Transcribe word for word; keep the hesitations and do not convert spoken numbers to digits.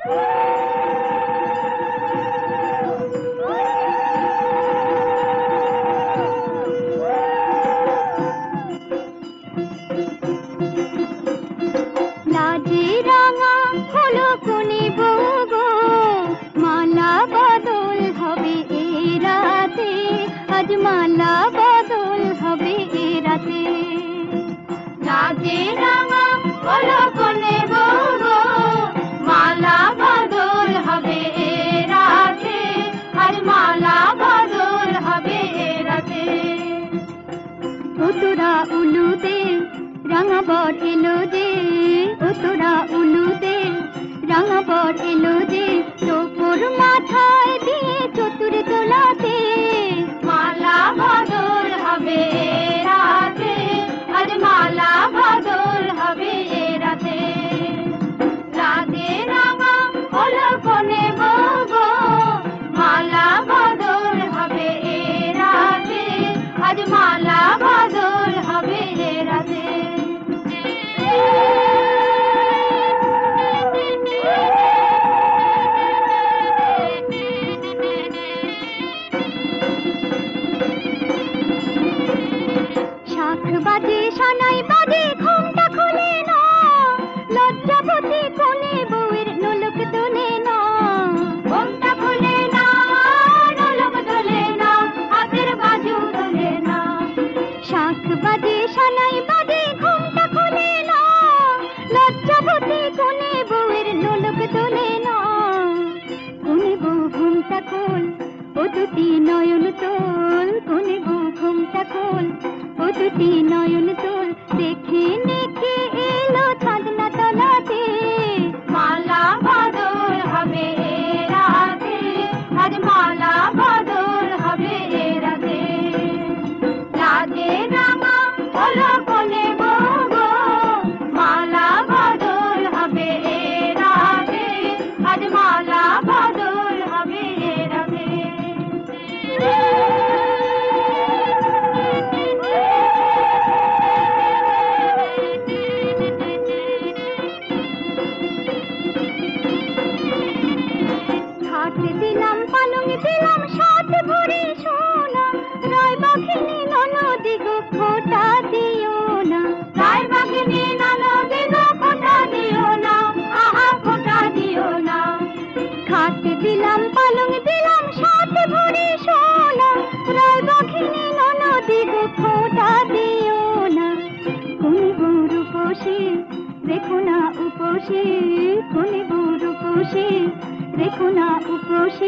লাজে রাঙা হলো কোনে বউ গো, মালা বদল হবে এ রাতে, আজ মালা বদল হবে এ রাতে। লাজে রাঙা হলো কোনে বউ গো, মালা বদল হবে এ রাতে, আজ মালা বদল হবে এ রাতে। তোরা উলুতে রাঙা বর এলো যে, ও তোরা উলুতে রাঙা বর এলো যে, তোর মাথায় দিয়ে চতুর তোলাতে, মালা বদল হবে রাতে, আজ মালা বদল হবে রাতে। রাতে রাঙা হলো কোনে বউ গো, মালা বদল হবে রাতে, আজ মালা বদল হবে রাতে। শাখ বাজে সানাই বাজে ঘুমটা খুলে না, লজ্জাবতী কোনে বউয়ের নোলক তোলে না। ঘুমটা খুলে না, নোলক তোলে না, হাতের বাজু তোলে না। শাখ বাজে সানাই বাজে ঘুমটা খুলে না, লজ্জাবতী কোনে বউয়ের নোলক তোলে না। কোনে বউ ঘুমটা খোল, ও দুটি নয়ন তোল, কোনে বউ ঘুমটা খোল, ও দুটি নয়ন তোল, দেখে নেকে এলো চাঁদনা তলাতে, মালা বদল হবে রাতে, আজ মালা বদল হবে রাতে। লাজে রাঙা হলো কোনে বউ গো, মালা বদল হবে রাতে, আজ মালা বদল হবে রাতে। খাট দিলাম পালং দিলাম সাত ভরি সোনা, রায় বাঘিনী ননদি গো খোটা দিও না। রায় বাঘিনী ননদি গো খোটা দিও না, আহা খোটা দিও না। খাট দিলাম পালং দিলাম সাত ভরি সোনা, রায় বাঘিনী ননদি গো খোটা দিও না। কোনে বউ রূপসী রেখো না উপসী, কোনে বউ রূপসী রেখো না উপসী,